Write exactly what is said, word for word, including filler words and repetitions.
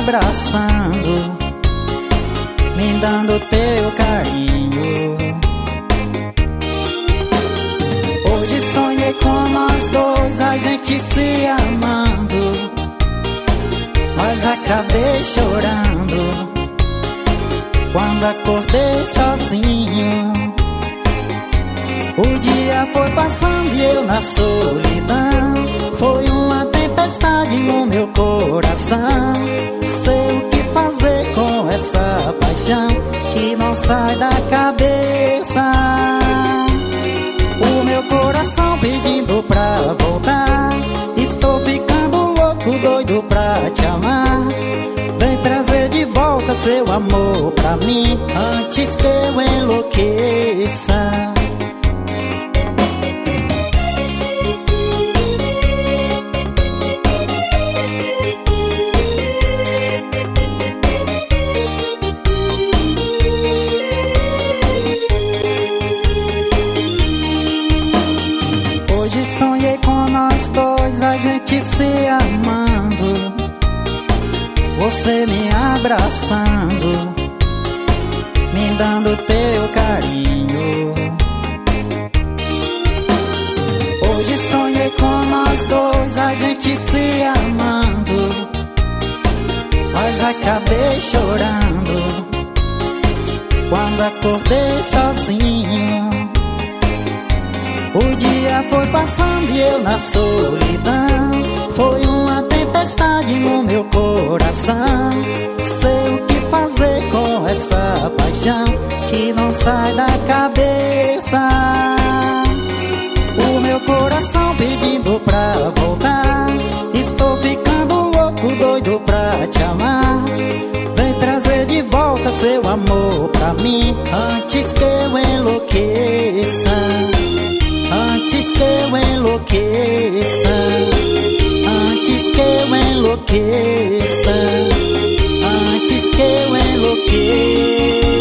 abraçando, me dando teu carinho. Hoje sonhei com nós dois, a gente se amando, mas acabei chorando quando acordei sozinho. O dia foi passando e eu na solidão, foi uma tempestade no meu coração. Sei o que fazer com essa paixão que não sai da cabeça. O meu coração pedindo pra voltar, estou ficando louco, doido pra te amar. Vem trazer de volta seu amor pra mim, antes que eu enlouqueça. Hoje sonhei com nós dois, a gente se amando, você me abraçando, me dando teu carinho. Hoje sonhei com nós dois, a gente se amando, mas acabei chorando quando acordei sozinho. O dia foi passando e eu na solidão, foi uma tempestade no meu coração. Sei o que fazer com essa paixão que não sai da cabeça. O meu coração pedindo pra voltar, estou ficando louco, doido pra te amar. Vem trazer de volta seu amor pra mim, antes que eu enlouqueça. Antes que eu enlouqueça, antes que eu enlouqueça, antes que eu enlouqueça.